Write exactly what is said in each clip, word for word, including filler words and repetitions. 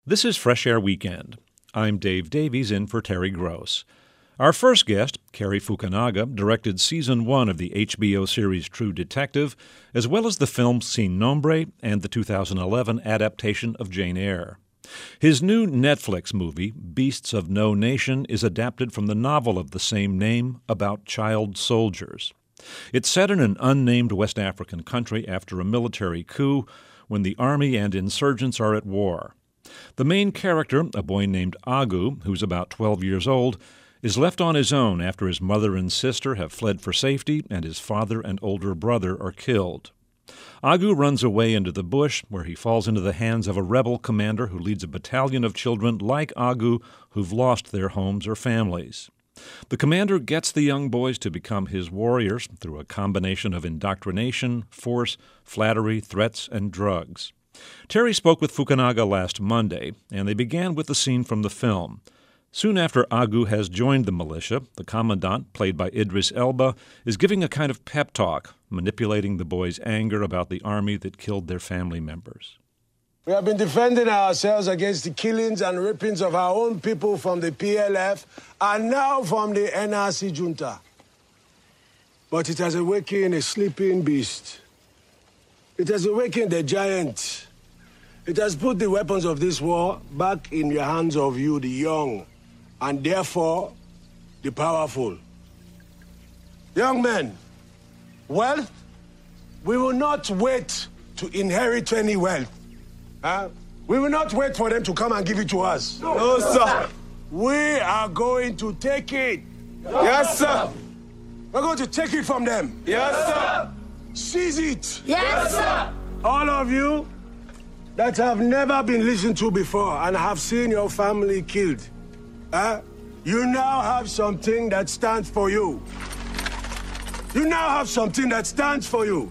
This is Fresh Air Weekend. I'm Dave Davies in for Terry Gross. Our first guest, Cary Fukunaga, directed season one of the H B O series True Detective, as well as the film Sin Nombre and the two thousand eleven adaptation of Jane Eyre. His new Netflix movie, Beasts of No Nation, is adapted from the novel of the same name about child soldiers. It's set in an unnamed West African country after a military coup when the army and insurgents are at war. The main character, a boy named Agu, who's about twelve years old, is left on his own after his mother and sister have fled for safety and his father and older brother are killed. Agu runs away into the bush, where he falls into the hands of a rebel commander who leads a battalion of children like Agu who've lost their homes or families. The commander gets the young boys to become his warriors through a combination of indoctrination, force, flattery, threats, and drugs. Terry spoke with Fukunaga last Monday, and they began with the scene from the film. Soon after Agu has joined the militia, the commandant, played by Idris Elba, is giving a kind of pep talk, manipulating the boys' anger about the army that killed their family members. We have been defending ourselves against the killings and rapings of our own people from the P L F and now from the N R C junta. But it has awakened a sleeping beast. It has awakened the giant. It has put the weapons of this war back in the hands of you, the young, and therefore, the powerful. Young men, wealth, we will not wait to inherit any wealth. Huh? We will not wait for them to come and give it to us. No, no sir. We are going to take it. Yes, sir. We're going to take it from them. Yes, sir. Seize it. Yes, sir. All of you that have never been listened to before and have seen your family killed, huh? You now have something that stands for you. You now have something that stands for you.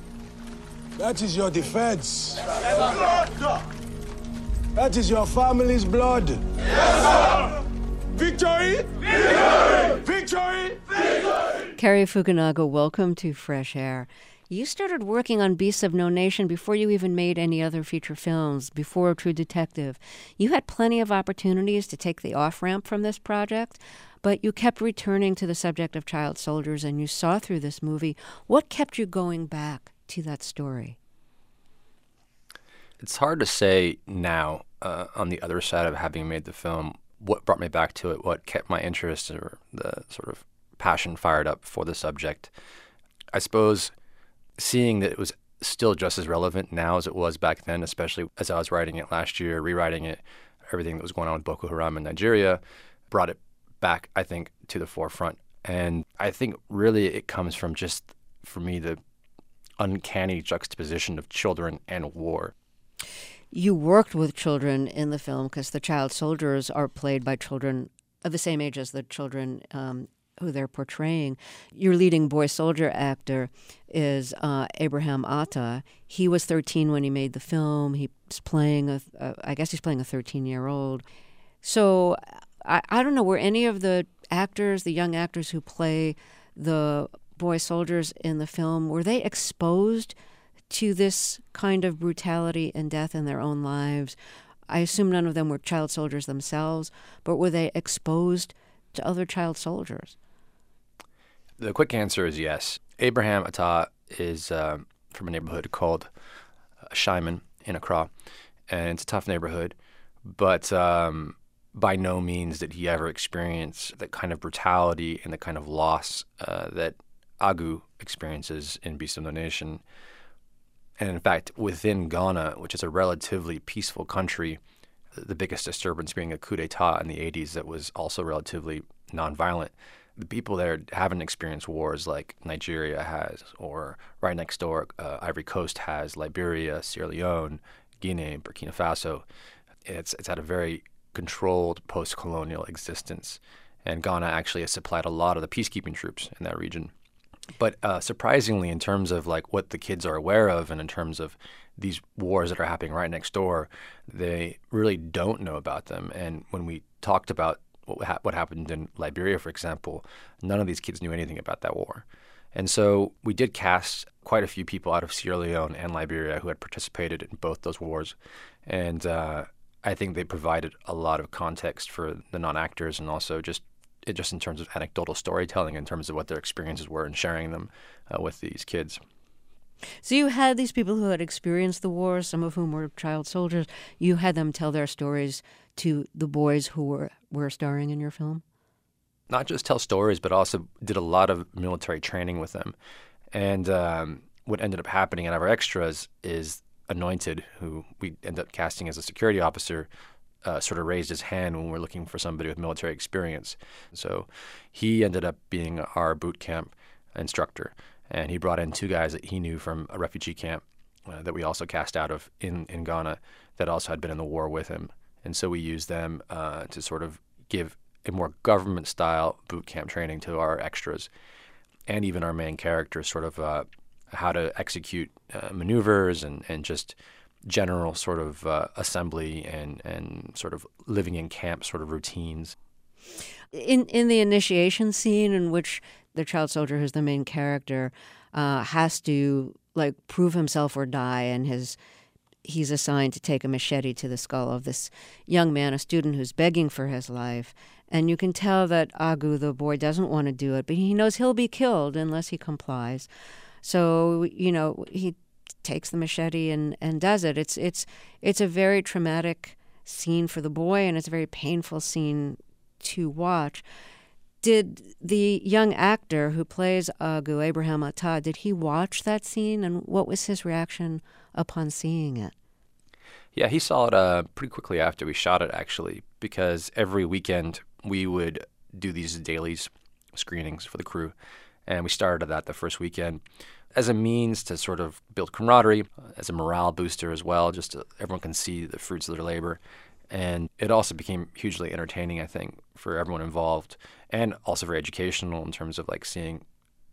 That is your defense. Yes, sir. That is your family's blood. Yes, sir. Victory! Victory! Victory! Victory! Cary Fukunaga, welcome to Fresh Air. You started working on Beasts of No Nation before you even made any other feature films, before True Detective. You had plenty of opportunities to take the off-ramp from this project, but you kept returning to the subject of child soldiers, and you saw through this movie. What kept you going back to that story? It's hard to say now, uh, on the other side of having made the film, what brought me back to it, what kept my interest or the sort of passion fired up for the subject. I suppose seeing that it was still just as relevant now as it was back then, especially as I was writing it last year, rewriting it, everything that was going on with Boko Haram in Nigeria, brought it back, I think, to the forefront. And I think really it comes from just, for me, the uncanny juxtaposition of children and war. You worked with children in the film because the child soldiers are played by children of the same age as the children um, who they're portraying. Your leading boy soldier actor is uh, Abraham Atta. He was thirteen when he made the film. He's playing, a, a, I guess he's playing a thirteen-year-old. So I, I don't know, were any of the actors, the young actors who play the boy soldiers in the film, were they exposed to this kind of brutality and death in their own lives? I assume none of them were child soldiers themselves, but were they exposed to other child soldiers? The quick answer is yes. Abraham Atta is uh, from a neighborhood called uh, Shaiman in Accra, and it's a tough neighborhood, but um, by no means did he ever experience the kind of brutality and the kind of loss uh, that Agu experiences in Beasts of No Nation. And in fact, within Ghana, which is a relatively peaceful country, the biggest disturbance being a coup d'etat in the eighties that was also relatively nonviolent, the people there haven't experienced wars like Nigeria has, or right next door, uh, Ivory Coast has, Liberia, Sierra Leone, Guinea, Burkina Faso. It's, it's had a very controlled post-colonial existence. And Ghana actually has supplied a lot of the peacekeeping troops in that region. But uh, surprisingly, in terms of like what the kids are aware of and in terms of these wars that are happening right next door, they really don't know about them. And when we talked about what, ha- what happened in Liberia, for example, none of these kids knew anything about that war. And so we did cast quite a few people out of Sierra Leone and Liberia who had participated in both those wars. And uh, I think they provided a lot of context for the non-actors, and also just it just in terms of anecdotal storytelling, in terms of what their experiences were and sharing them uh, with these kids. So you had these people who had experienced the war, some of whom were child soldiers. You had them tell their stories to the boys who were, were starring in your film? Not just tell stories, but also did a lot of military training with them. And um, what ended up happening out of our extras is Anointed, who we ended up casting as a security officer, uh, sort of raised his hand when we were looking for somebody with military experience. So he ended up being our boot camp instructor. And he brought in two guys that he knew from a refugee camp uh, that we also cast out of in, in Ghana that also had been in the war with him. And so we used them uh, to sort of give a more government-style boot camp training to our extras, and even our main characters, sort of uh, how to execute uh, maneuvers and, and just general sort of uh, assembly and, and sort of living in camp sort of routines. In in the initiation scene, in which the child soldier, who's the main character, uh, has to like prove himself or die, and his he's assigned to take a machete to the skull of this young man, a student who's begging for his life. And you can tell that Agu, the boy, doesn't want to do it, but he knows he'll be killed unless he complies. So, you know, he takes the machete and, and does it. It's it's it's a very traumatic scene for the boy, and it's a very painful scene to watch. Did the young actor who plays Agu, Abraham Attah, did he watch that scene, and what was his reaction upon seeing it? Yeah, he saw it uh, pretty quickly after we shot it, actually, because every weekend we would do these dailies screenings for the crew, and we started that the first weekend as a means to sort of build camaraderie, as a morale booster as well, just so everyone can see the fruits of their labor. And it also became hugely entertaining, I think, for everyone involved, and also very educational in terms of like seeing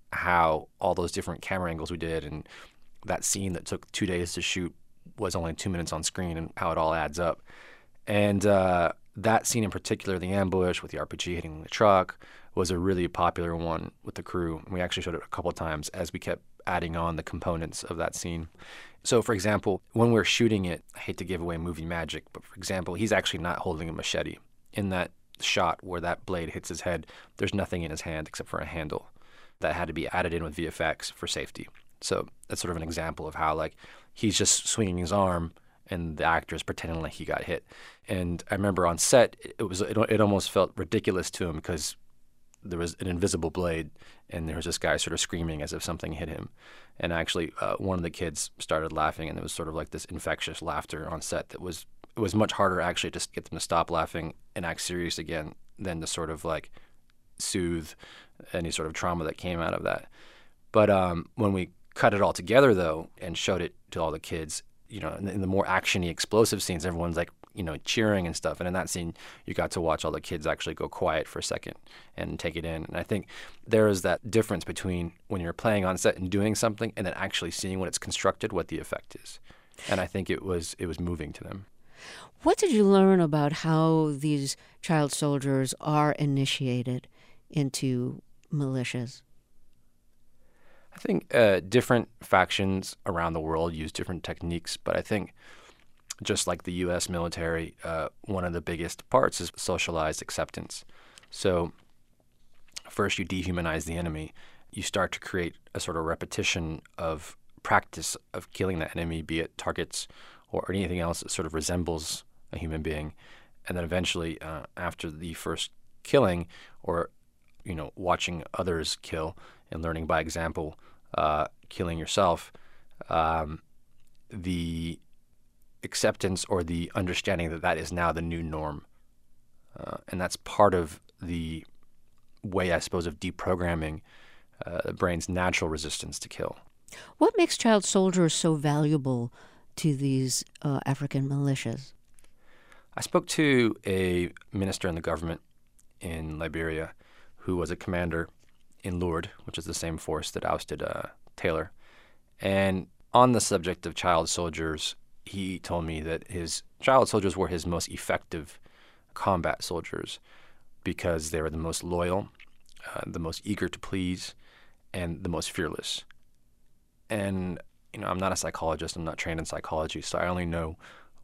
how all those different camera angles we did, and that scene that took two days to shoot was only two minutes on screen, and how it all adds up. And uh, that scene in particular, the ambush with the R P G hitting the truck, was a really popular one with the crew. And we actually showed it a couple of times as we kept adding on the components of that scene. So, for example, when we're shooting it, I hate to give away movie magic, but for example, he's actually not holding a machete. In that shot where that blade hits his head, there's nothing in his hand except for a handle. That had to be added in with V F X for safety. So that's sort of an example of how, like, he's just swinging his arm and the actor is pretending like he got hit. And I remember on set, it was it, it almost felt ridiculous to him because there was an invisible blade and there was this guy sort of screaming as if something hit him. And actually, uh, one of the kids started laughing, and it was sort of like this infectious laughter on set that was, it was much harder actually to get them to stop laughing and act serious again than to sort of like soothe any sort of trauma that came out of that. But um, when we cut it all together, though, and showed it to all the kids, you know, in the, in the more action-y, explosive scenes, everyone's like, you know, cheering and stuff. And in that scene, you got to watch all the kids actually go quiet for a second and take it in. And I think there is that difference between when you're playing on set and doing something and then actually seeing when it's constructed, what the effect is. And I think it was it was moving to them. What did you learn about how these child soldiers are initiated into militias? I think uh, different factions around the world use different techniques, but I think just like the U S military, uh, one of the biggest parts is socialized acceptance. So first you dehumanize the enemy. You start to create a sort of repetition of practice of killing that enemy, be it targets or anything else that sort of resembles a human being. And then eventually, uh, after the first killing, or, you know, watching others kill and learning by example, uh, killing yourself, um, the acceptance or the understanding that that is now the new norm. Uh, and that's part of the way, I suppose, of deprogramming uh, the brain's natural resistance to kill. What makes child soldiers so valuable to these uh, African militias? I spoke to a minister in the government in Liberia who was a commander in Lourdes, which is the same force that ousted uh, Taylor. And on the subject of child soldiers, he told me that his child soldiers were his most effective combat soldiers because they were the most loyal, uh, the most eager to please, and the most fearless. And, you know, I'm not a psychologist. I'm not trained in psychology, so I only know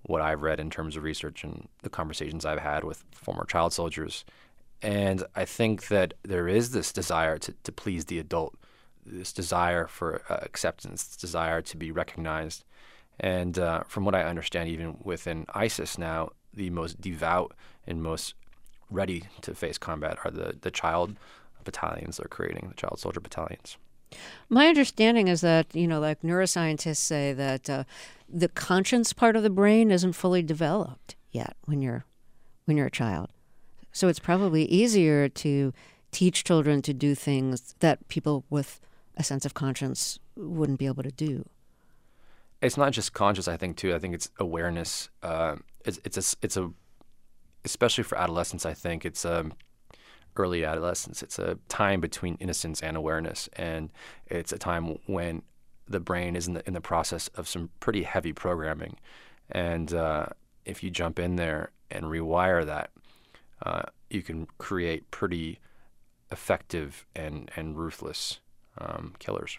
what I've read in terms of research and the conversations I've had with former child soldiers. And I think that there is this desire to, to please the adult, this desire for uh, acceptance, this desire to be recognized. And uh, from what I understand, even within ISIS now, the most devout and most ready to face combat are the, the child battalions they're creating, the child soldier battalions. My understanding is that, you know, like neuroscientists say that uh, the conscience part of the brain isn't fully developed yet when you're when you're a child. So it's probably easier to teach children to do things that people with a sense of conscience wouldn't be able to do. It's not just conscious, I think, too. I think it's awareness. Uh, it's it's a, it's a especially for adolescence. I think it's a early adolescence. It's a time between innocence and awareness, and it's a time when the brain is in the in the process of some pretty heavy programming. And uh, if you jump in there and rewire that, uh, you can create pretty effective and and ruthless um, killers.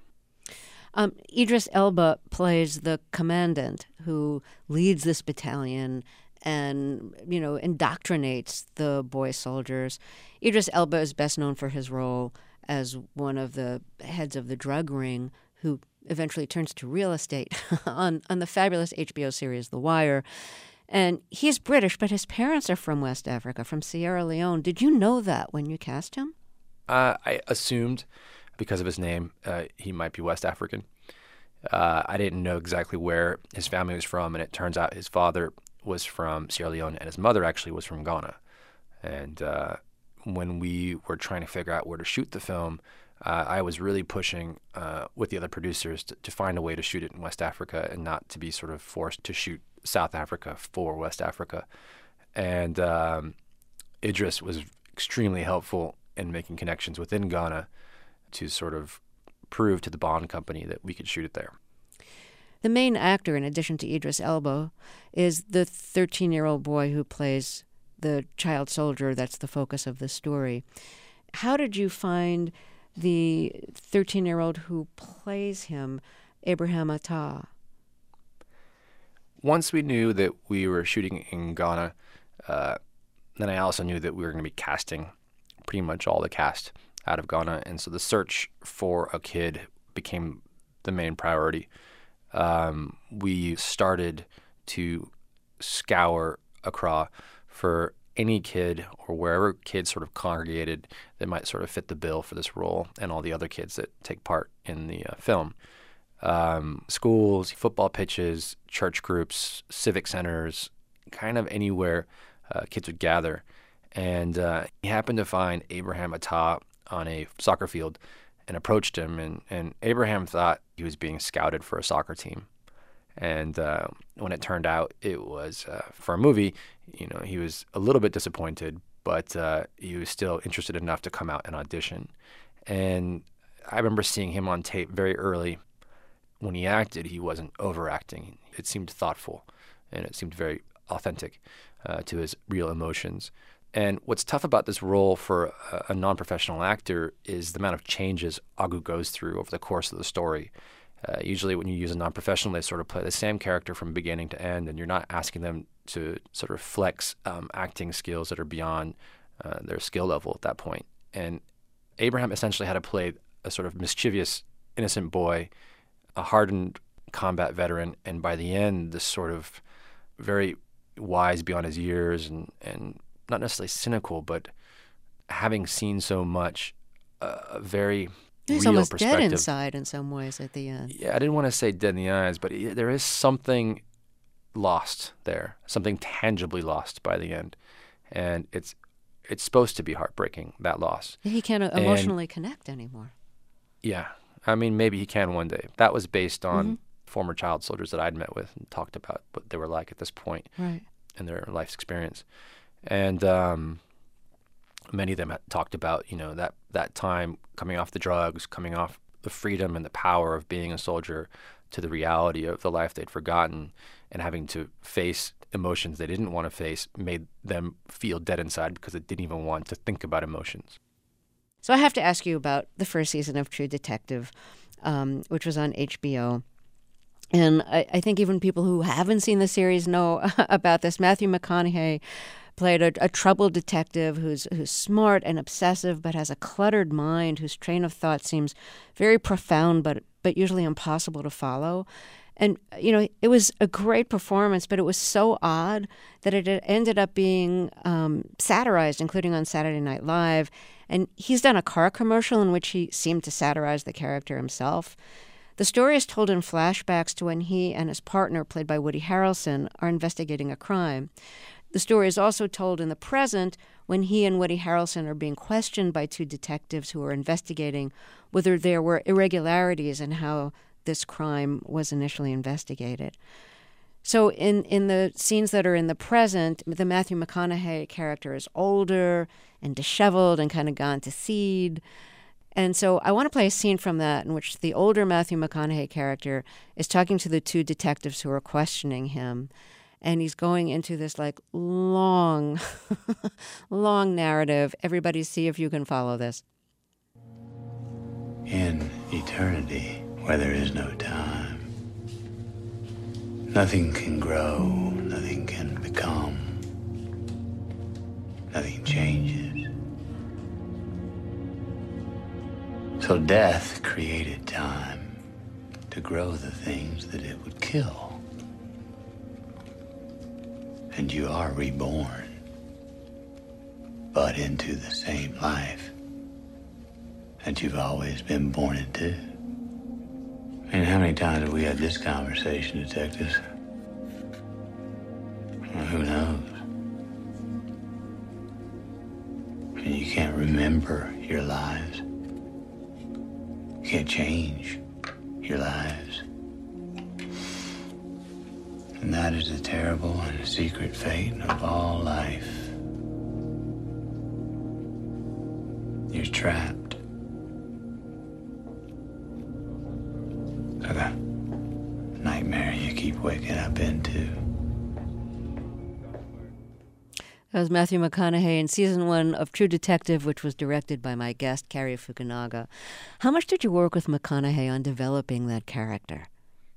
Um, Idris Elba plays the commandant who leads this battalion and, you know, indoctrinates the boy soldiers. Idris Elba is best known for his role as one of the heads of the drug ring who eventually turns to real estate on, on the fabulous H B O series The Wire. And he's British, but his parents are from West Africa, from Sierra Leone. Did you know that when you cast him? Uh, I assumed, because of his name, uh, he might be West African. Uh, I didn't know exactly where his family was from, and it turns out his father was from Sierra Leone, and his mother actually was from Ghana. And uh, when we were trying to figure out where to shoot the film, uh, I was really pushing uh, with the other producers to, to find a way to shoot it in West Africa and not to be sort of forced to shoot South Africa for West Africa. And um, Idris was extremely helpful in making connections within Ghana to sort of prove to the Bond company that we could shoot it there. The main actor, in addition to Idris Elba, is the thirteen-year-old boy who plays the child soldier that's the focus of the story. How did you find the thirteen-year-old who plays him, Abraham Attah? Once we knew that we were shooting in Ghana, uh, then I also knew that we were going to be casting pretty much all the cast out of Ghana. And so the search for a kid became the main priority. Um, we started to scour Accra for any kid or wherever kids sort of congregated that might sort of fit the bill for this role and all the other kids that take part in the uh, film. Um, schools, football pitches, church groups, civic centers, kind of anywhere uh, kids would gather. And uh, he happened to find Abraham Attah on a soccer field and approached him. And, and Abraham thought he was being scouted for a soccer team. And uh, when it turned out it was uh, for a movie, you know, he was a little bit disappointed, but uh, he was still interested enough to come out and audition. And I remember seeing him on tape very early. When he acted, he wasn't overacting. It seemed thoughtful, and it seemed very authentic uh, to his real emotions. And what's tough about this role for a, a non-professional actor is the amount of changes Agu goes through over the course of the story. Uh, usually when you use a non-professional, they sort of play the same character from beginning to end, and you're not asking them to sort of flex um, acting skills that are beyond uh, their skill level at that point. And Abraham essentially had to play a sort of mischievous, innocent boy, a hardened combat veteran, and by the end, this sort of very wise beyond his years and, and not necessarily cynical, but having seen so much, uh, a very He's real almost perspective. dead inside in some ways at the end. Yeah, I didn't want to say dead in the eyes, but he, there is something lost there, something tangibly lost by the end. And it's it's supposed to be heartbreaking, that loss. He can't And- emotionally connect anymore. Yeah. I mean, maybe he can one day. That was based on Mhm. former child soldiers that I'd met with and talked about what they were like at this point Right. in their life's experience. And um, many of them had talked about, you know, that, that time coming off the drugs, coming off the freedom and the power of being a soldier to the reality of the life they'd forgotten, and having to face emotions they didn't want to face made them feel dead inside because they didn't even want to think about emotions. So I have to ask you about the first season of True Detective, um, which was on H B O. And I, I think even people who haven't seen the series know about this. Matthew McConaughey played a, a troubled detective who's who's smart and obsessive, but has a cluttered mind, whose train of thought seems very profound, but but usually impossible to follow. And, you know, it was a great performance, but it was so odd that it ended up being um, satirized, including on Saturday Night Live. And he's done a car commercial in which he seemed to satirize the character himself. The story is told in flashbacks to when he and his partner, played by Woody Harrelson, are investigating a crime. The story is also told in the present when he and Woody Harrelson are being questioned by two detectives who are investigating whether there were irregularities in how this crime was initially investigated. So in, in the scenes that are in the present, the Matthew McConaughey character is older and disheveled and kind of gone to seed. And so I want to play a scene from that in which the older Matthew McConaughey character is talking to the two detectives who are questioning him. And he's going into this like long, long narrative. Everybody see if you can follow this. In eternity, where there is no time, nothing can grow, nothing can become, nothing changes. So death created time to grow the things that it would kill. And you are reborn, but into the same life that you've always been born into. I mean, how many times have we had this conversation, detectives? Well, who knows? I mean, you can't remember your lives. You can't change your lives. And that is the terrible and secret fate of all life. You're trapped. Like a nightmare you keep waking up into. That was Matthew McConaughey in season one of True Detective, which was directed by my guest, Cary Fukunaga. How much did you work with McConaughey on developing that character?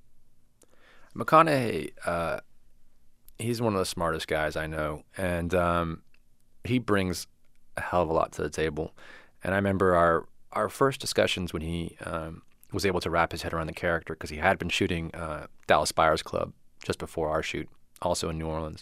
McConaughey, uh, he's one of the smartest guys I know, and um, he brings a hell of a lot to the table. And I remember our, our first discussions when he um, was able to wrap his head around the character, because he had been shooting uh, Dallas Buyers Club just before our shoot, also in New Orleans.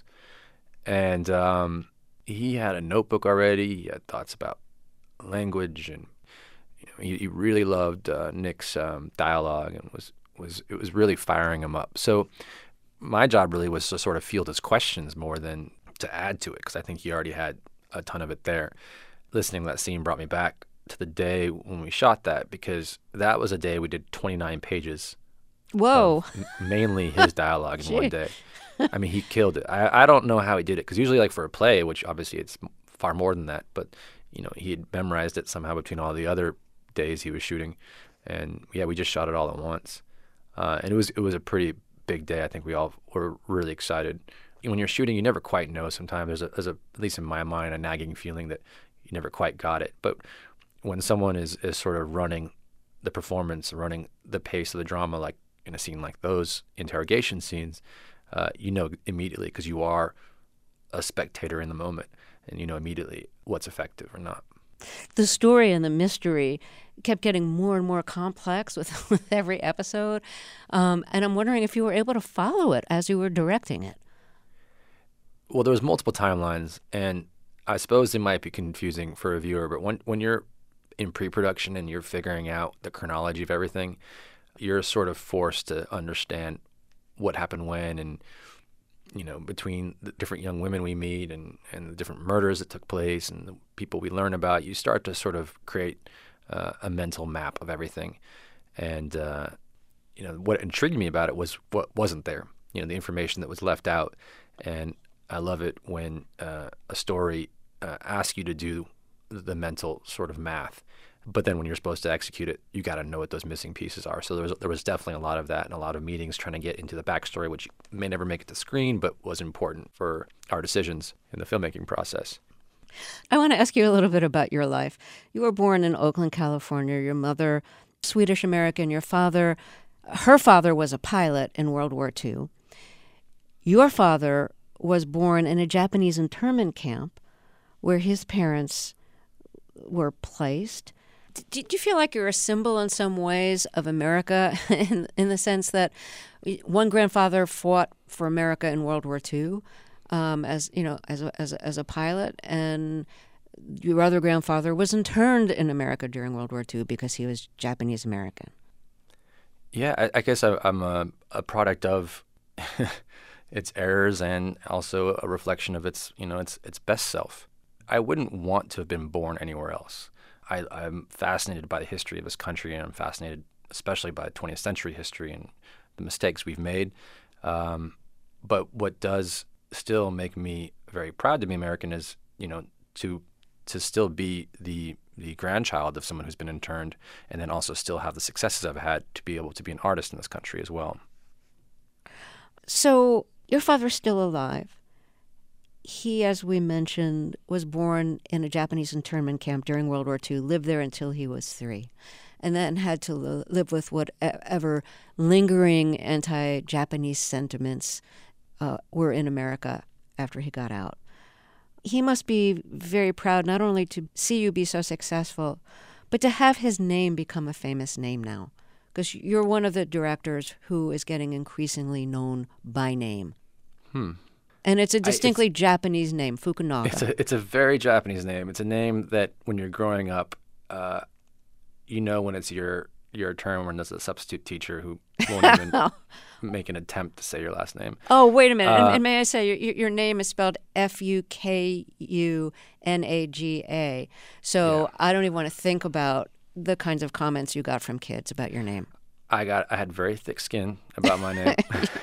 And um, he had a notebook already. He had thoughts about language, and you know, he, he really loved uh, Nick's um, dialogue, and was was it was really firing him up. So my job really was to sort of field his questions more than to add to it, because I think he already had a ton of it there. Listening to that scene brought me back to the day when we shot that, because that was a day we did twenty-nine pages. Whoa! Mainly his dialogue in one day. I mean, he killed it. I, I don't know how he did it, because usually, like for a play, which obviously it's far more than that, but you know, he had memorized it somehow between all the other days he was shooting, and yeah, we just shot it all at once, uh, and it was it was a pretty big day. I think we all were really excited. When you're shooting, you never quite know. Sometimes there's a, there's a at least in my mind, a nagging feeling that you never quite got it. But when someone is is sort of running the performance, running the pace of the drama, like in a scene like those interrogation scenes. Uh, you know immediately, because you are a spectator in the moment, and you know immediately what's effective or not. The story and the mystery kept getting more and more complex with, with every episode, um, and I'm wondering if you were able to follow it as you were directing it. Well, there was multiple timelines, and I suppose it might be confusing for a viewer, but when when you're in pre-production and you're figuring out the chronology of everything, you're sort of forced to understand what happened when, and you know, between the different young women we meet and, and the different murders that took place and the people we learn about, you start to sort of create uh, a mental map of everything. And uh, you know, what intrigued me about it was what wasn't there. You know, the information that was left out. And I love it when uh, a story uh, asks you to do the mental sort of math. But then when you're supposed to execute it, you got to know what those missing pieces are. So there was there was definitely a lot of that, and a lot of meetings trying to get into the backstory, which may never make it to screen, but was important for our decisions in the filmmaking process. I want to ask you a little bit about your life. You were born in Oakland, California. Your mother, Swedish American. Your father, her father was a pilot in World War Two. Your father was born in a Japanese internment camp where his parents were placed. Do you feel like you're a symbol in some ways of America in, in the sense that one grandfather fought for America in World War Two um, as, you know, as a, as, a, as a pilot, and your other grandfather was interned in America during World War Two because he was Japanese American? Yeah, I, I guess I, I'm a, a product of its errors and also a reflection of its, you know, its its best self. I wouldn't want to have been born anywhere else. I, I'm fascinated by the history of this country, and I'm fascinated especially by twentieth century history and the mistakes we've made. Um, but what does still make me very proud to be American is, you know, to to still be the the grandchild of someone who's been interned, and then also still have the successes I've had to be able to be an artist in this country as well. So your father's still alive. He, as we mentioned, was born in a Japanese internment camp during World War Two, lived there until he was three, and then had to li- live with whatever lingering anti-Japanese sentiments uh, were in America after he got out. He must be very proud not only to see you be so successful, but to have his name become a famous name now, because you're one of the directors who is getting increasingly known by name. Hmm. And it's a distinctly I, it's, Japanese name, Fukunaga. It's a, it's a very Japanese name. It's a name that when you're growing up, uh, you know when it's your your turn when there's a substitute teacher who won't even make an attempt to say your last name. Oh, wait a minute. Uh, and, and may I say, your, your name is spelled F U K U N A G A. So yeah. I don't even want to think about the kinds of comments you got from kids about your name. I got I had very thick skin about my name.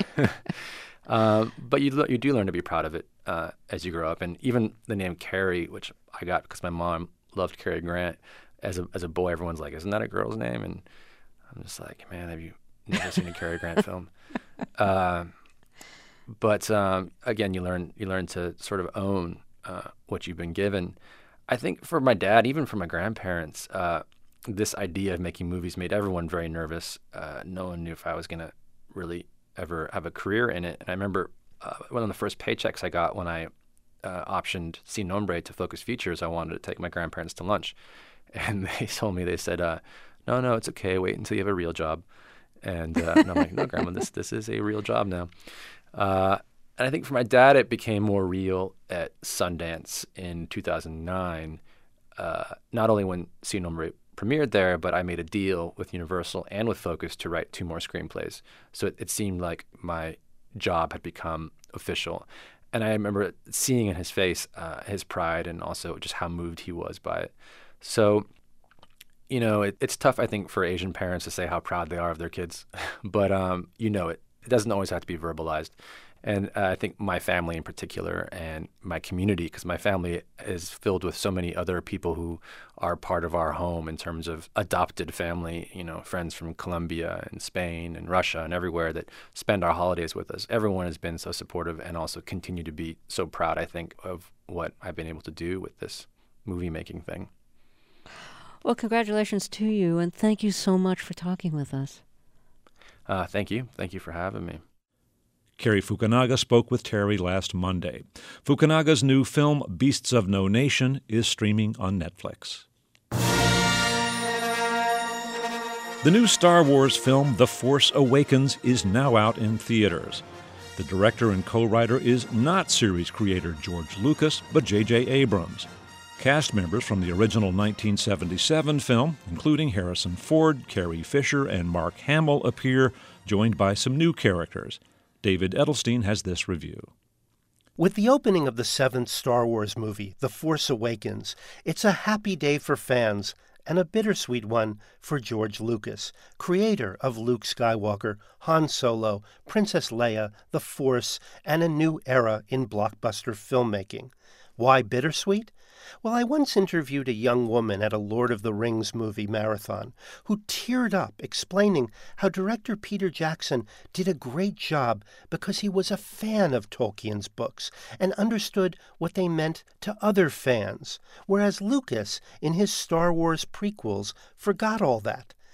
Um, but you you do learn to be proud of it uh, as you grow up, and even the name Cary, which I got because my mom loved Cary Grant. As a as a boy, everyone's like, "Isn't that a girl's name?" And I'm just like, "Man, have you never seen a Cary Grant film?" Uh, but um, again, you learn you learn to sort of own uh, what you've been given. I think for my dad, even for my grandparents, uh, this idea of making movies made everyone very nervous. Uh, no one knew if I was going to really ever have a career in it. And I remember uh, one of the first paychecks I got when I uh, optioned Sin Nombre to Focus Features, I wanted to take my grandparents to lunch. And they told me, they said, uh, no, no, it's okay. Wait until you have a real job. And, uh, and I'm like, no, Grandma, this this is a real job now. Uh, and I think for my dad, it became more real at Sundance in two thousand nine, uh, not only when Sin Nombre premiered there, but I made a deal with Universal and with Focus to write two more screenplays. So it, it seemed like my job had become official. And I remember seeing in his face uh, his pride and also just how moved he was by it. So, you know, it, it's tough, I think, for Asian parents to say how proud they are of their kids. But, um, you know, it, it doesn't always have to be verbalized. And uh, I think my family in particular and my community, because my family is filled with so many other people who are part of our home in terms of adopted family, you know, friends from Colombia and Spain and Russia and everywhere that spend our holidays with us. Everyone has been so supportive and also continue to be so proud, I think, of what I've been able to do with this movie-making thing. Well, congratulations to you, and thank you so much for talking with us. Uh, thank you. Thank you for having me. Cary Fukunaga spoke with Terry last Monday. Fukunaga's new film, Beasts of No Nation, is streaming on Netflix. The new Star Wars film, The Force Awakens, is now out in theaters. The director and co-writer is not series creator George Lucas, but J J Abrams. Cast members from the original nineteen seventy-seven film, including Harrison Ford, Carrie Fisher, and Mark Hamill, appear, joined by some new characters. David Edelstein has this review. With the opening of the seventh Star Wars movie, The Force Awakens, it's a happy day for fans and a bittersweet one for George Lucas, creator of Luke Skywalker, Han Solo, Princess Leia, The Force, and a new era in blockbuster filmmaking. Why bittersweet? Well, I once interviewed a young woman at a Lord of the Rings movie marathon who teared up explaining how director Peter Jackson did a great job because he was a fan of Tolkien's books and understood what they meant to other fans, whereas Lucas, in his Star Wars prequels, forgot all that.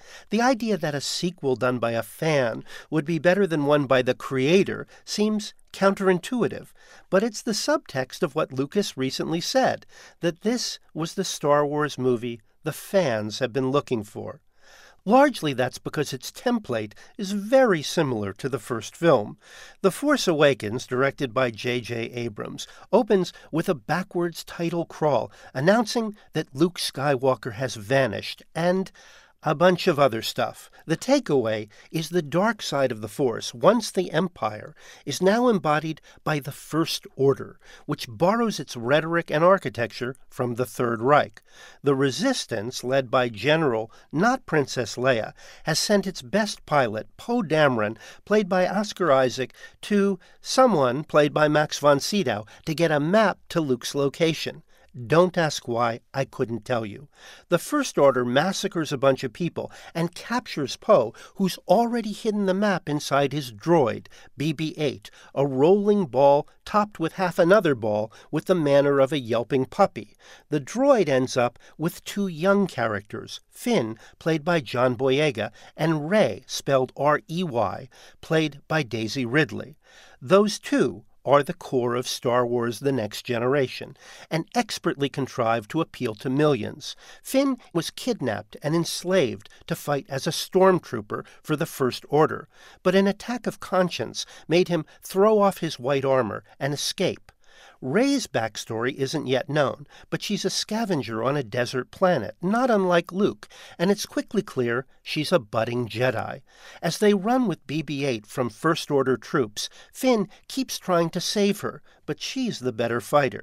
The idea that a sequel done by a fan would be better than one by the creator seems counterintuitive, but it's the subtext of what Lucas recently said, that this was the Star Wars movie the fans have been looking for. Largely that's because its template is very similar to the first film. The Force Awakens, directed by J J Abrams, opens with a backwards title crawl announcing that Luke Skywalker has vanished and a bunch of other stuff. The takeaway is the dark side of the Force, once the Empire, is now embodied by the First Order, which borrows its rhetoric and architecture from the Third Reich. The Resistance, led by General, not Princess Leia, has sent its best pilot, Poe Dameron, played by Oscar Isaac, to someone, played by Max von Sydow, to get a map to Luke's location. Don't ask why, I couldn't tell you. The First Order massacres a bunch of people and captures Poe, who's already hidden the map inside his droid, B B eight, a rolling ball topped with half another ball with the manner of a yelping puppy. The droid ends up with two young characters, Finn, played by John Boyega, and Rey, spelled R E Y, played by Daisy Ridley. Those two are the core of Star Wars The Next Generation, and expertly contrived to appeal to millions. Finn was kidnapped and enslaved to fight as a stormtrooper for the First Order, but an attack of conscience made him throw off his white armor and escape. Rey's backstory isn't yet known, but she's a scavenger on a desert planet, not unlike Luke, and it's quickly clear she's a budding Jedi. As they run with B B eight from First Order troops, Finn keeps trying to save her, but she's the better fighter.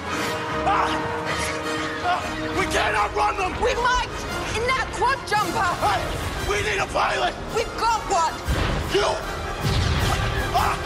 Ah! Ah! We can't outrun them! We might! In that quad jumper! Hey! We need a pilot! We've got one! You! Ah!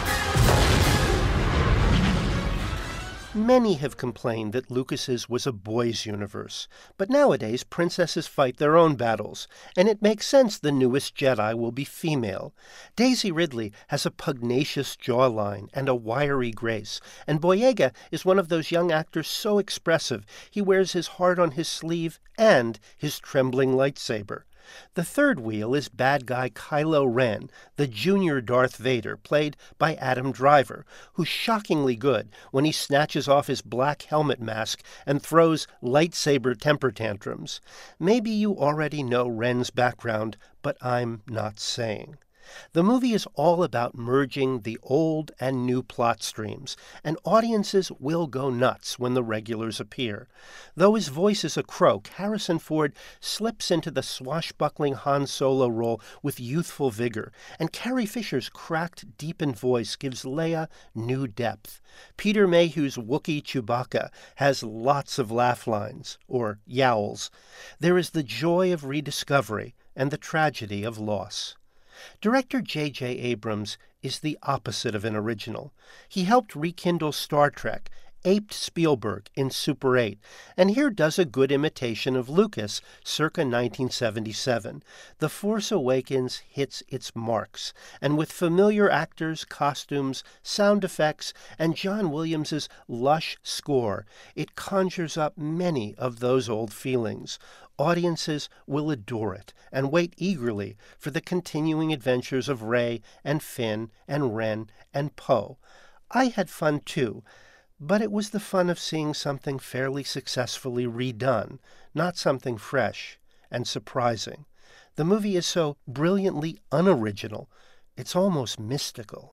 Many have complained that Lucas's was a boys' universe, but nowadays princesses fight their own battles, and it makes sense the newest Jedi will be female. Daisy Ridley has a pugnacious jawline and a wiry grace, and Boyega is one of those young actors so expressive he wears his heart on his sleeve and his trembling lightsaber. The third wheel is bad guy Kylo Ren, the junior Darth Vader, played by Adam Driver, who's shockingly good when he snatches off his black helmet mask and throws lightsaber temper tantrums. Maybe you already know Ren's background, but I'm not saying. The movie is all about merging the old and new plot streams, and audiences will go nuts when the regulars appear. Though his voice is a croak, Harrison Ford slips into the swashbuckling Han Solo role with youthful vigor, and Carrie Fisher's cracked, deepened voice gives Leia new depth. Peter Mayhew's Wookiee Chewbacca has lots of laugh lines, or yowls. There is the joy of rediscovery and the tragedy of loss. Director J J Abrams is the opposite of an original. He helped rekindle Star Trek, aped Spielberg in Super eight, and here does a good imitation of Lucas circa nineteen seventy-seven. The Force Awakens hits its marks, and with familiar actors, costumes, sound effects, and John Williams's lush score, it conjures up many of those old feelings. Audiences will adore it and wait eagerly for the continuing adventures of Rey and Finn and Ren and Poe. I had fun too, but it was the fun of seeing something fairly successfully redone, not something fresh and surprising. The movie is so brilliantly unoriginal, it's almost mystical.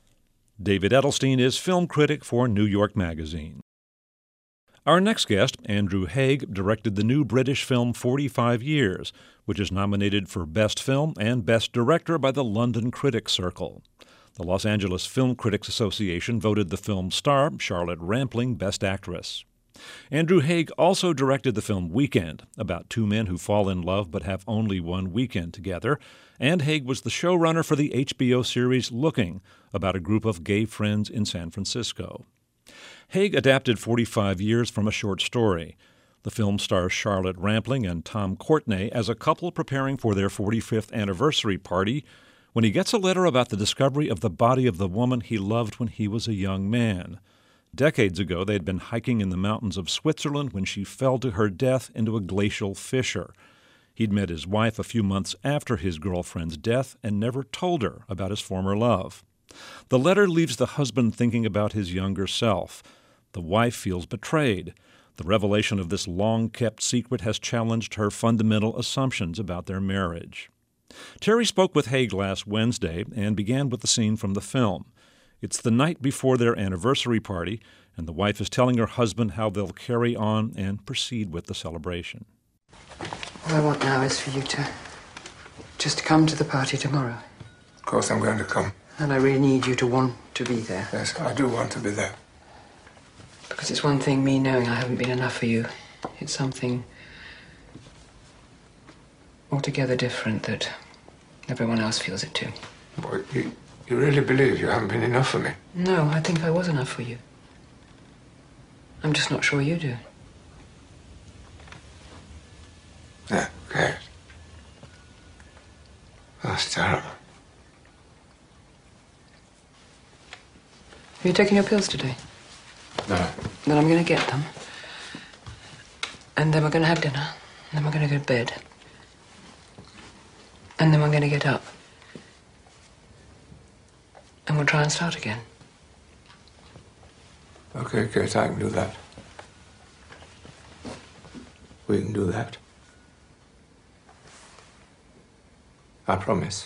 David Edelstein is film critic for New York Magazine. Our next guest, Andrew Haigh, directed the new British film forty-five years, which is nominated for Best Film and Best Director by the London Critics Circle. The Los Angeles Film Critics Association voted the film's star, Charlotte Rampling, Best Actress. Andrew Haigh also directed the film Weekend, about two men who fall in love but have only one weekend together, and Haigh was the showrunner for the H B O series Looking, about a group of gay friends in San Francisco. Haigh adapted forty-five years from a short story. The film stars Charlotte Rampling and Tom Courtenay as a couple preparing for their forty-fifth anniversary party when he gets a letter about the discovery of the body of the woman he loved when he was a young man. Decades ago, they had been hiking in the mountains of Switzerland when she fell to her death into a glacial fissure. He'd met his wife a few months after his girlfriend's death and never told her about his former love. The letter leaves the husband thinking about his younger self. The wife feels betrayed. The revelation of this long-kept secret has challenged her fundamental assumptions about their marriage. Terry spoke with Haig last Wednesday and began with the scene from the film. It's the night before their anniversary party, and the wife is telling her husband how they'll carry on and proceed with the celebration. All I want now is for you to just to come to the party tomorrow. Of course I'm going to come. And I really need you to want to be there. Yes, I do want to be there. Because it's one thing me knowing I haven't been enough for you. It's something altogether different that everyone else feels it too. Boy, you, you really believe you haven't been enough for me? No, I think I was enough for you. I'm just not sure you do. Yeah, okay. That's terrible. Are you taking your pills today? No. Then I'm going to get them. And then we're going to have dinner. And then we're going to go to bed. And then we're going to get up. And we'll try and start again. Okay, Kate, I can do that. We can do that. I promise.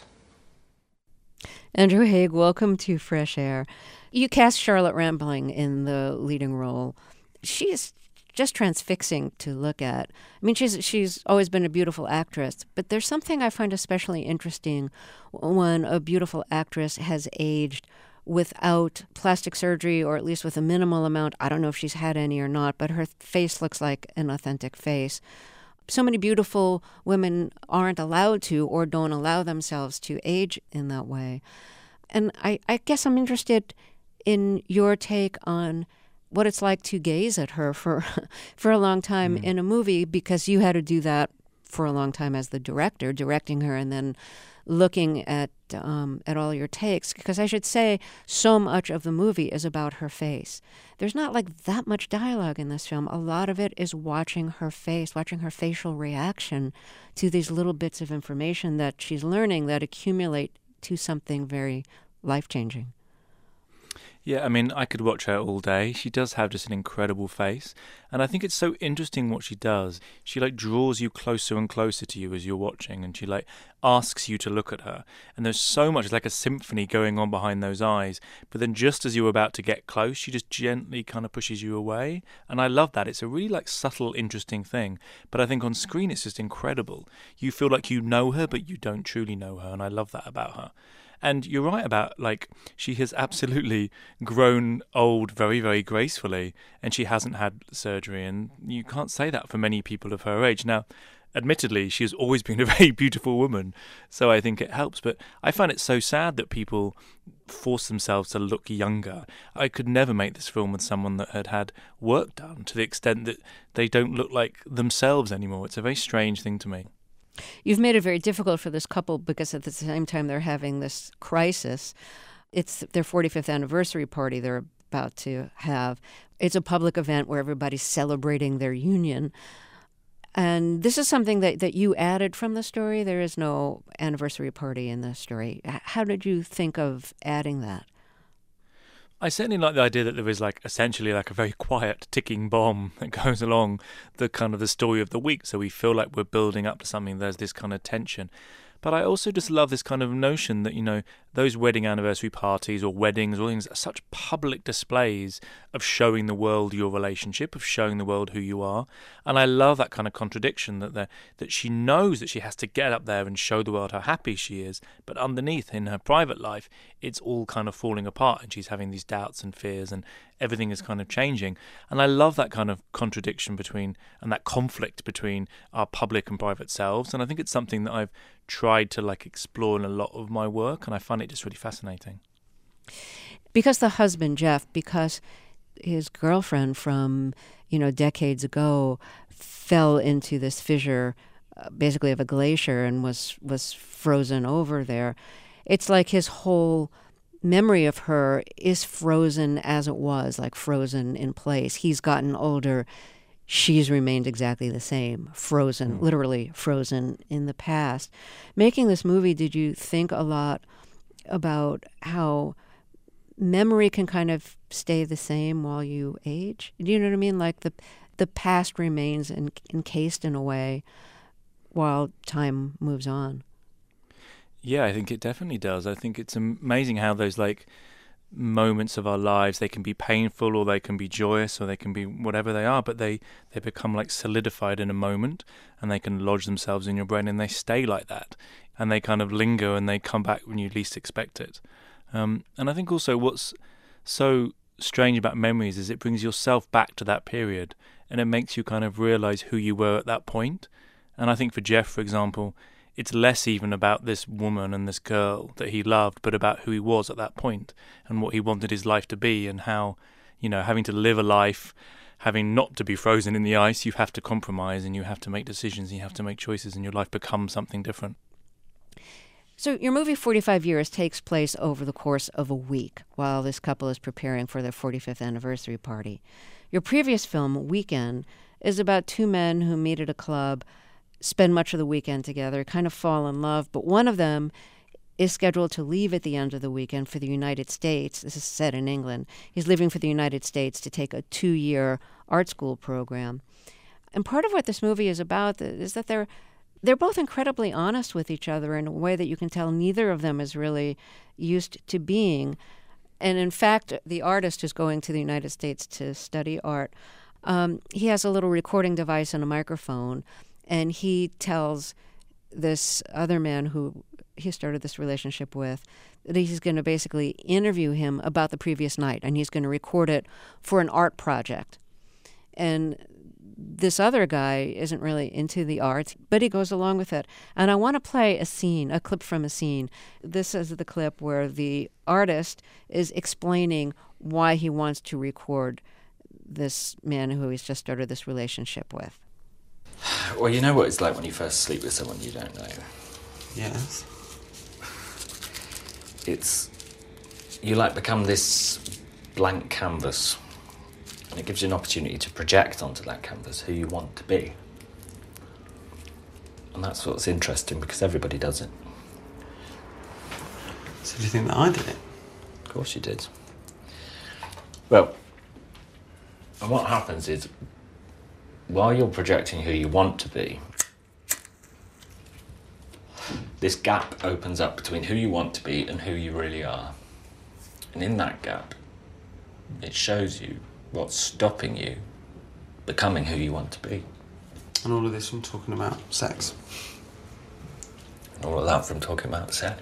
Andrew Haig, welcome to Fresh Air. You cast Charlotte Rampling in the leading role. She is just transfixing to look at. I mean, she's she's always been a beautiful actress, but there's something I find especially interesting when a beautiful actress has aged without plastic surgery, or at least with a minimal amount. I don't know if she's had any or not, but her face looks like an authentic face. So many beautiful women aren't allowed to or don't allow themselves to age in that way. And I, I guess I'm interested in your take on what it's like to gaze at her for for a long time mm. in a movie, because you had to do that for a long time as the director, directing her and then looking at um, at all your takes. Because I should say, so much of the movie is about her face. There's not like that much dialogue in this film. A lot of it is watching her face, watching her facial reaction to these little bits of information that she's learning that accumulate to something very life-changing. Yeah, I mean, I could watch her all day. She does have just an incredible face. And I think it's so interesting what she does. She, like, draws you closer and closer to you as you're watching. And she, like, asks you to look at her. And there's so much, it's like a symphony going on behind those eyes. But then just as you're about to get close, she just gently kind of pushes you away. And I love that. It's a really, like, subtle, interesting thing. But I think on screen it's just incredible. You feel like you know her, but you don't truly know her. And I love that about her. And you're right about, like, she has absolutely grown old very, very gracefully, and she hasn't had surgery, and you can't say that for many people of her age. Now, admittedly, she has always been a very beautiful woman, so I think it helps, but I find it so sad that people force themselves to look younger. I could never make this film with someone that had had work done to the extent that they don't look like themselves anymore. It's a very strange thing to me. You've made it very difficult for this couple because at the same time they're having this crisis. It's their forty-fifth anniversary party they're about to have. It's a public event where everybody's celebrating their union. And this is something that, that you added from the story. There is no anniversary party in the story. How did you think of adding that? I certainly like the idea that there is, like, essentially like a very quiet ticking bomb that goes along the kind of the story of the week, so we feel like we're building up to something. There's this kind of tension. But I also just love this kind of notion that, you know, those wedding anniversary parties or weddings or things are such public displays of showing the world your relationship, of showing the world who you are. And I love that kind of contradiction that the, that she knows that she has to get up there and show the world how happy she is, but underneath in her private life, it's all kind of falling apart and she's having these doubts and fears and everything is kind of changing. And I love that kind of contradiction between and that conflict between our public and private selves. And I think it's something that I've tried to like explore in a lot of my work, and I find it just really fascinating. Because the husband, Jeff, because his girlfriend from, you know, decades ago fell into this fissure, uh, basically of a glacier, and was was frozen over there. It's like his whole memory of her is frozen as it was, like frozen in place. He's gotten older. she's remained exactly the same, frozen, mm. literally frozen in the past. Making this movie, did you think a lot about how memory can kind of stay the same while you age? Do you know what I mean? Like the the past remains en- encased in a way while time moves on. Yeah, I think it definitely does. I think it's amazing how those like moments of our lives, they can be painful or they can be joyous or they can be whatever they are, but they, they become like solidified in a moment and they can lodge themselves in your brain and they stay like that and they kind of linger and they come back when you least expect it. Um, and I think also what's so strange about memories is it brings yourself back to that period and it makes you kind of realize who you were at that point. And I think for Jeff, for example, it's less even about this woman and this girl that he loved, but about who he was at that point and what he wanted his life to be and how, you know, having to live a life, having not to be frozen in the ice, you have to compromise and you have to make decisions and you have to make choices and your life becomes something different. So your movie forty-five years takes place over the course of a week while this couple is preparing for their forty-fifth anniversary party. Your previous film, Weekend, is about two men who meet at a club, spend much of the weekend together, kind of fall in love, but one of them is scheduled to leave at the end of the weekend for the United States. This is set in England. He's leaving for the United States to take a two-year art school program. And part of what this movie is about is that they're they're both incredibly honest with each other in a way that you can tell neither of them is really used to being. And in fact, the artist who's going to the United States to study art, um, he has a little recording device and a microphone, and he tells this other man who he started this relationship with that he's going to basically interview him about the previous night, and he's going to record it for an art project. And this other guy isn't really into the arts, but he goes along with it. And I want to play a scene, a clip from a scene. This is the clip where the artist is explaining why he wants to record this man who he's just started this relationship with. Well, you know what it's like when you first sleep with someone you don't know. Yes. It's... You, like, become this blank canvas, and it gives you an opportunity to project onto that canvas who you want to be. And that's what's interesting, because everybody does it. So do you think that I did it? Of course you did. Well, and what happens is, while you're projecting who you want to be, this gap opens up between who you want to be and who you really are. And in that gap, it shows you what's stopping you becoming who you want to be. And all of this from talking about sex. And all of that from talking about sex.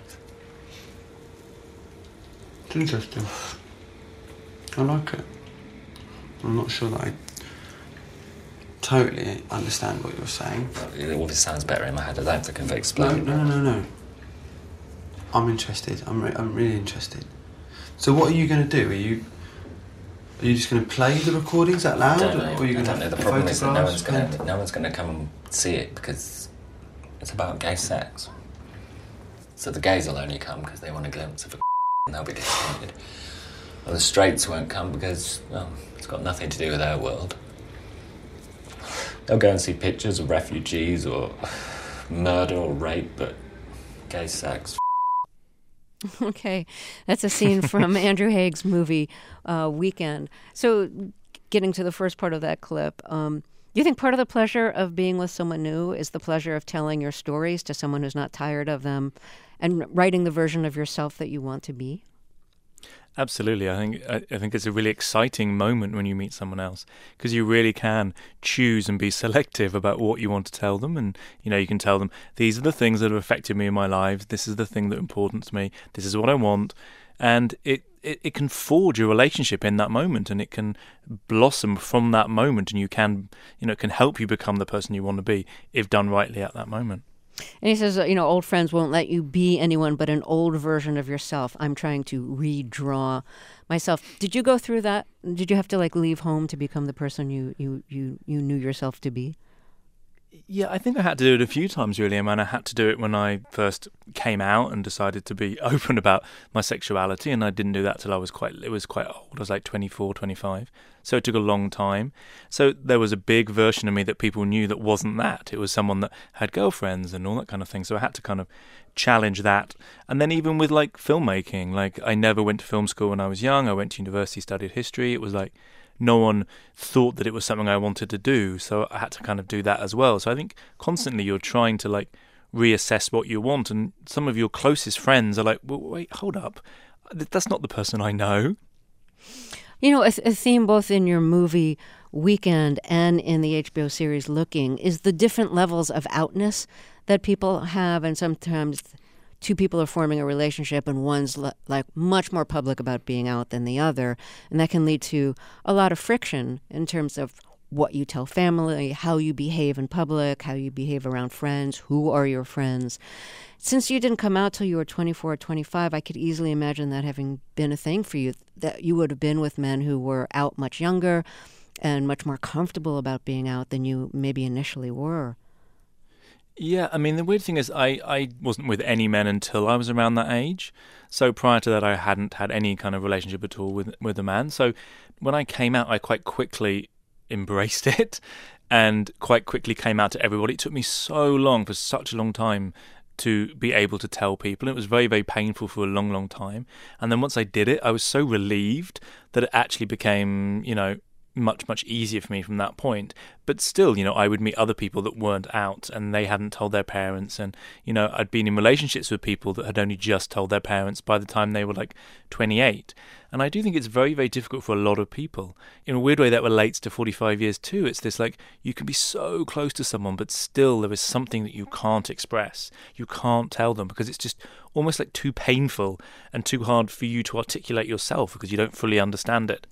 It's interesting. I like it. I'm not sure that I totally understand what you're saying. It always sounds better in my head. I don't think I've explained. No, no, no, no, no. I'm interested. I'm, re- I'm really interested. So what are you going to do? Are you... Are you just going to play the recordings out loud? I don't know. Or are you I going don't to know. The have problem is that no one's going photographs? to no one's going to come and see it because it's about gay sex. So the gays will only come because they want a glimpse of a and they'll be disappointed. And the straights won't come because, well, it's got nothing to do with our world. They'll go and see pictures of refugees or murder or rape, but gay sex. Okay, that's a scene from Andrew Haig's movie uh, Weekend. So getting to the first part of that clip, um, do you think part of the pleasure of being with someone new is the pleasure of telling your stories to someone who's not tired of them and writing the version of yourself that you want to be? Absolutely. I think I, I think it's a really exciting moment when you meet someone else because you really can choose and be selective about what you want to tell them. And, you know, you can tell them, these are the things that have affected me in my life. This is the thing that's important to me. This is what I want. And it, it, it can forge a relationship in that moment and it can blossom from that moment. And you can, you know, it can help you become the person you want to be if done rightly at that moment. And he says, you know, old friends won't let you be anyone but an old version of yourself. I'm trying to redraw myself. Did you go through that? Did you have to, like, leave home to become the person you, you, you, you knew yourself to be? Yeah, I think I had to do it a few times, really. I mean, I had to do it when I first came out and decided to be open about my sexuality, and I didn't do that till I was quite, it was quite old. I was like twenty-four, twenty-five. So it took a long time. So there was a big version of me that people knew that wasn't that. It was someone that had girlfriends and all that kind of thing. So I had to kind of challenge that. And then even with like filmmaking, like I never went to film school when I was young. I went to university, studied history. It was like no one thought that it was something I wanted to do. So I had to kind of do that as well. So I think constantly you're trying to like reassess what you want. And some of your closest friends are like, well, wait, hold up. That's not the person I know. You know, a, a theme both in your movie Weekend and in the H B O series Looking is the different levels of outness that people have, and sometimes two people are forming a relationship and one's le- like much more public about being out than the other, and that can lead to a lot of friction in terms of what you tell family, how you behave in public, how you behave around friends, who are your friends. Since you didn't come out till you were twenty-four or twenty-five, I could easily imagine that having been a thing for you, that you would have been with men who were out much younger and much more comfortable about being out than you maybe initially were. Yeah, I mean, the weird thing is I, I wasn't with any men until I was around that age. So prior to that, I hadn't had any kind of relationship at all with, with a man. So when I came out, I quite quickly embraced it and quite quickly came out to everybody. It took me so long, for such a long time, to be able to tell people. It was very, very painful for a long, long time. And then once I did it, I was so relieved that it actually became, you know, much, much easier for me from that point. But still, you know, I would meet other people that weren't out and they hadn't told their parents. And, you know, I'd been in relationships with people that had only just told their parents by the time they were like twenty-eight. And I do think it's very, very difficult for a lot of people. In a weird way, that relates to forty-five years too. It's this like, you can be so close to someone, but still there is something that you can't express. You can't tell them because it's just almost like too painful and too hard for you to articulate yourself because you don't fully understand it.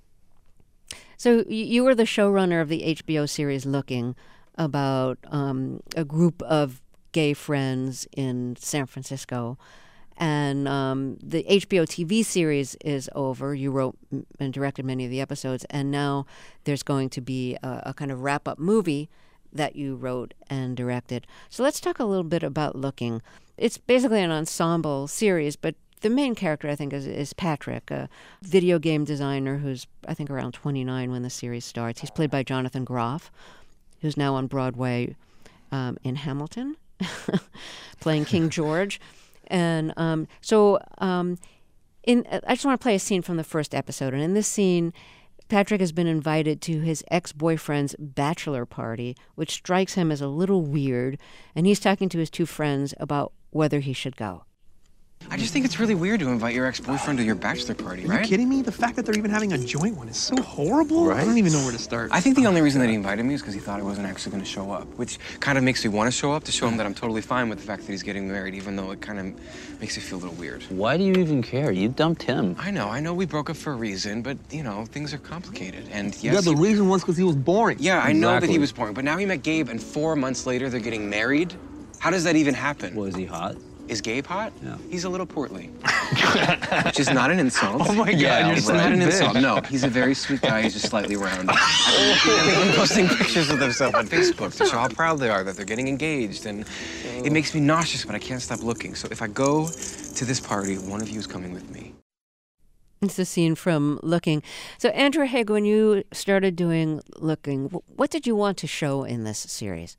So you were the showrunner of the H B O series Looking, about um, a group of gay friends in San Francisco. And um, the H B O T V series is over. You wrote and directed many of the episodes. And now there's going to be a, a kind of wrap-up movie that you wrote and directed. So let's talk a little bit about Looking. It's basically an ensemble series, but the main character, I think, is, is Patrick, a video game designer who's, I think, around twenty-nine when the series starts. He's played by Jonathan Groff, who's now on Broadway um, in Hamilton, playing King George. And um, so um, in, I just want to play a scene from the first episode. And in this scene, Patrick has been invited to his ex-boyfriend's bachelor party, which strikes him as a little weird. And he's talking to his two friends about whether he should go. I just think it's really weird to invite your ex-boyfriend to your bachelor party, right? Are you kidding me? The fact that they're even having a joint one is so horrible. Right? I don't even know where to start. I think the only reason that he invited me is because he thought I wasn't actually going to show up, which kind of makes me want to show up to show him that I'm totally fine with the fact that he's getting married, even though it kind of makes me feel a little weird. Why do you even care? You dumped him. I know, I know we broke up for a reason, but, you know, things are complicated. And yes, yeah, the he... reason was because he was boring. Yeah, I exactly. know that he was boring, but now he met Gabe, and four months later they're getting married? How does that even happen? Was he hot? Is Gabe hot? Yeah. He's a little portly. Which is not an insult. Oh my God, yeah, you're it's so not an big. insult. No, he's a very sweet guy. He's just slightly round. They've been posting pictures of themselves on Facebook to show how proud they are that they're getting engaged. And it makes me nauseous, but I can't stop looking. So if I go to this party, one of you is coming with me. It's a scene from Looking. So Andrew Haigh, when you started doing Looking, what did you want to show in this series?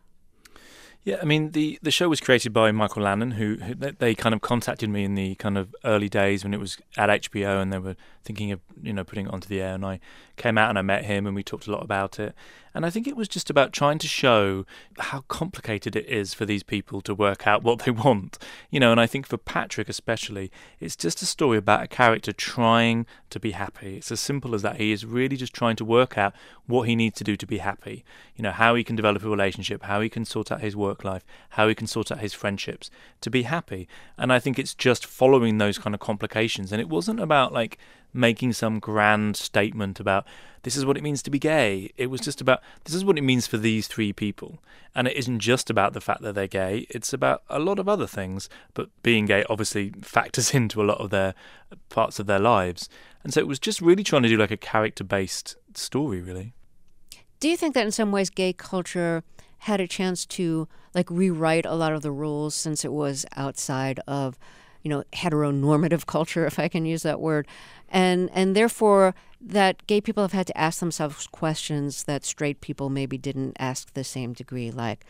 Yeah, I mean, the, the show was created by Michael Lannon, who, who they kind of contacted me in the kind of early days when it was at H B O and they were thinking of, you know, putting it onto the air. And I came out and I met him and we talked a lot about it. And I think it was just about trying to show how complicated it is for these people to work out what they want. You know, and I think for Patrick especially, it's just a story about a character trying to be happy. It's as simple as that. He is really just trying to work out what he needs to do to be happy. You know, how he can develop a relationship, how he can sort out his work life, how he can sort out his friendships to be happy. And I think it's just following those kind of complications. And it wasn't about like making some grand statement about this is what it means to be gay. It was just about this is what it means for these three people. And it isn't just about the fact that they're gay. It's about a lot of other things. But being gay obviously factors into a lot of their parts of their lives. And so it was just really trying to do like a character-based story, really. Do you think that in some ways gay culture had a chance to like rewrite a lot of the rules since it was outside of, you know, heteronormative culture, if I can use that word, and and therefore that gay people have had to ask themselves questions that straight people maybe didn't ask to the same degree, like,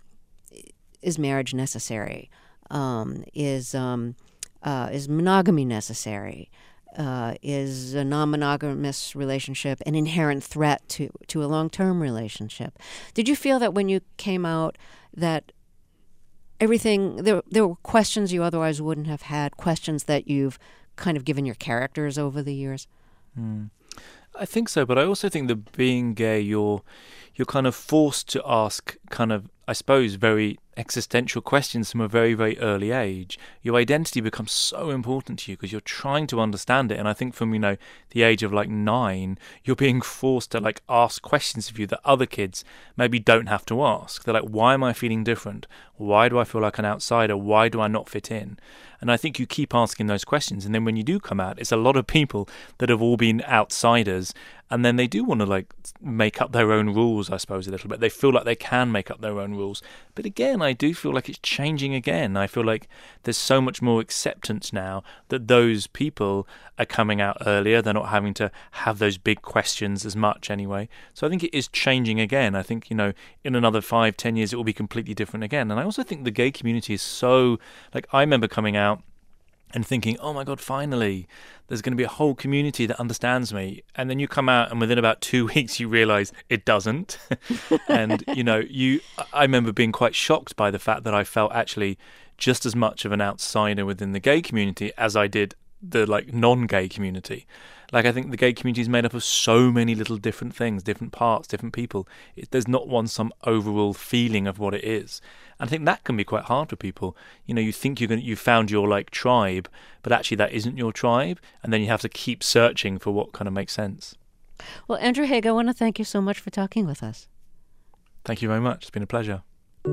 is marriage necessary? Um, is um, uh, is monogamy necessary? Uh, is a non-monogamous relationship an inherent threat to, to a long-term relationship? Did you feel that when you came out that everything, there, there were questions you otherwise wouldn't have had, questions that you've kind of given your characters over the years? Mm. I think so, but I also think that being gay, you're you're kind of forced to ask kind of, I suppose, very existential questions from a very, very early age. Your identity becomes so important to you because you're trying to understand it. And I think from, you know, the age of like nine, you're being forced to like ask questions of you that other kids maybe don't have to ask. They're like, why am I feeling different? Why do I feel like an outsider? Why do I not fit in? And I think you keep asking those questions. And then when you do come out, it's a lot of people that have all been outsiders. And then they do want to like make up their own rules, I suppose, a little bit. They feel like they can make up their own rules. But again, I do feel like it's changing again. I feel like there's so much more acceptance now that those people are coming out earlier. They're not having to have those big questions as much anyway. So I think it is changing again. I think, you know, in another five, ten years, it will be completely different again. And I also think the gay community is so, like, I remember coming out and thinking, oh my God, finally, there's going to be a whole community that understands me. And then you come out and within about two weeks, you realize it doesn't. And, you know, you, I remember being quite shocked by the fact that I felt actually just as much of an outsider within the gay community as I did the like non-gay community. Like, I think the gay community is made up of so many little different things, different parts, different people. It, there's not one some overall feeling of what it is. And I think that can be quite hard for people. You know, you think you're gonna, you found your like tribe, but actually that isn't your tribe. And then you have to keep searching for what kind of makes sense. Well, Andrew Haigh, I want to thank you so much for talking with us. Thank you very much. It's been a pleasure.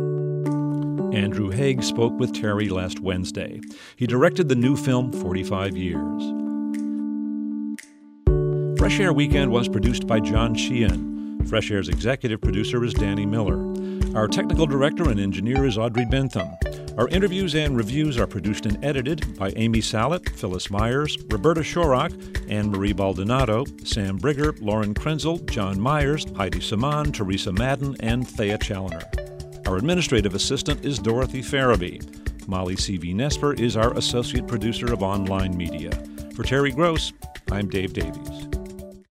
Andrew Haigh spoke with Terry last Wednesday. He directed the new film forty-five years. Fresh Air Weekend was produced by John Sheehan. Fresh Air's executive producer is Danny Miller. Our technical director and engineer is Audrey Bentham. Our interviews and reviews are produced and edited by Amy Sallet, Phyllis Myers, Roberta Shorrock, Anne-Marie Baldonado, Sam Brigger, Lauren Krenzel, John Myers, Heidi Saman, Teresa Madden, and Thea Challoner. Our administrative assistant is Dorothy Farabee. Molly C V. Nesper is our associate producer of online media. For Terry Gross, I'm Dave Davies.